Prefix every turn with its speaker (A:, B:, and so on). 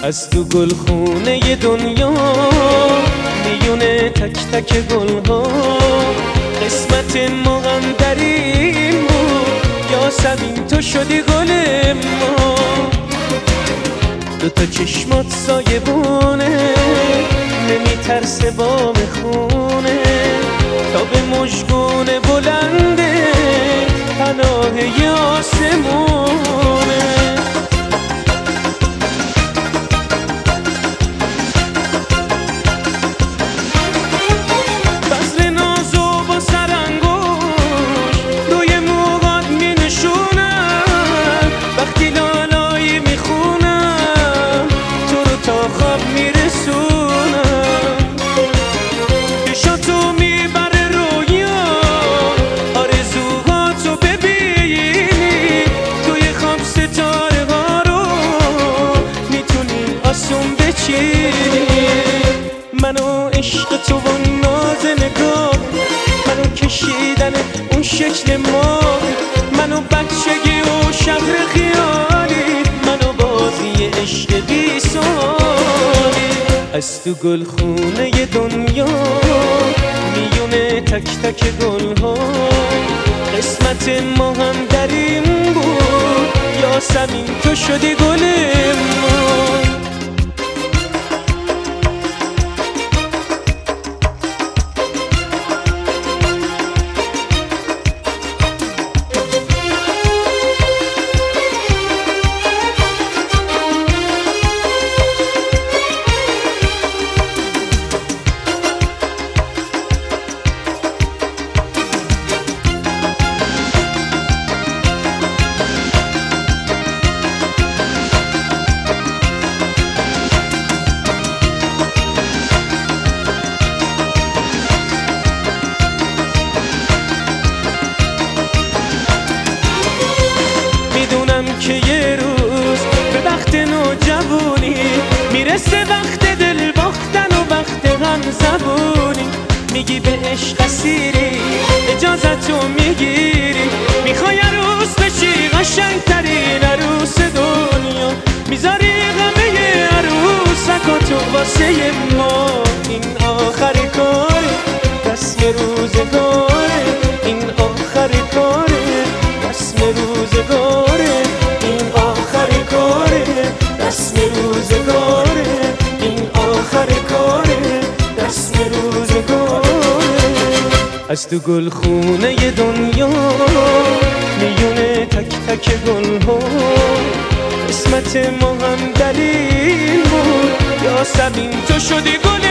A: از تو گلخونه دنیا میونه تک تک گلها قسمت ما هم در این بود یاسمین تو شدی گل ما دوتا چشمات سایبونه نمیترسه بام خونه تا به مژگون بلنده پناه آسمونه بذر نازو با سرانگوش روی موهات می نشونم وقتی لالایی می خونم تو رو تا خواب می رسونم چشاتو می بره رویا آرزوهاتو ببینی توی خواب ستاره ها رو میتونی آسون بچینی منو عشق تو و ناز نگاه منو کشیدن اون شکل ما منو بچگی و شهر خیالی منو بازی عشق بی سالی از تو گلخونه دنیا میونه تک تک گلها قسمت ما هم در این بود یاسمین تو شدی گل ما که یه روز به وقت نوجوانی میرسه وقت دل باختن و وقت غم زبونی میگی به عشق اسیری اجازتو میگیری میخوای عروس بشی قشنگترین عروس دنیا میذاری غمه عروسکاتو واسه ما این آخر کاره رسم روزگاره این آخر کاره رسم روزگاره رسم روزگاره این آخر کاره رسم روزگاره از تو گلخونه دنیا میونه تک تک گلها قسمت ما هم دلیل بود یاسمین تو شدی گل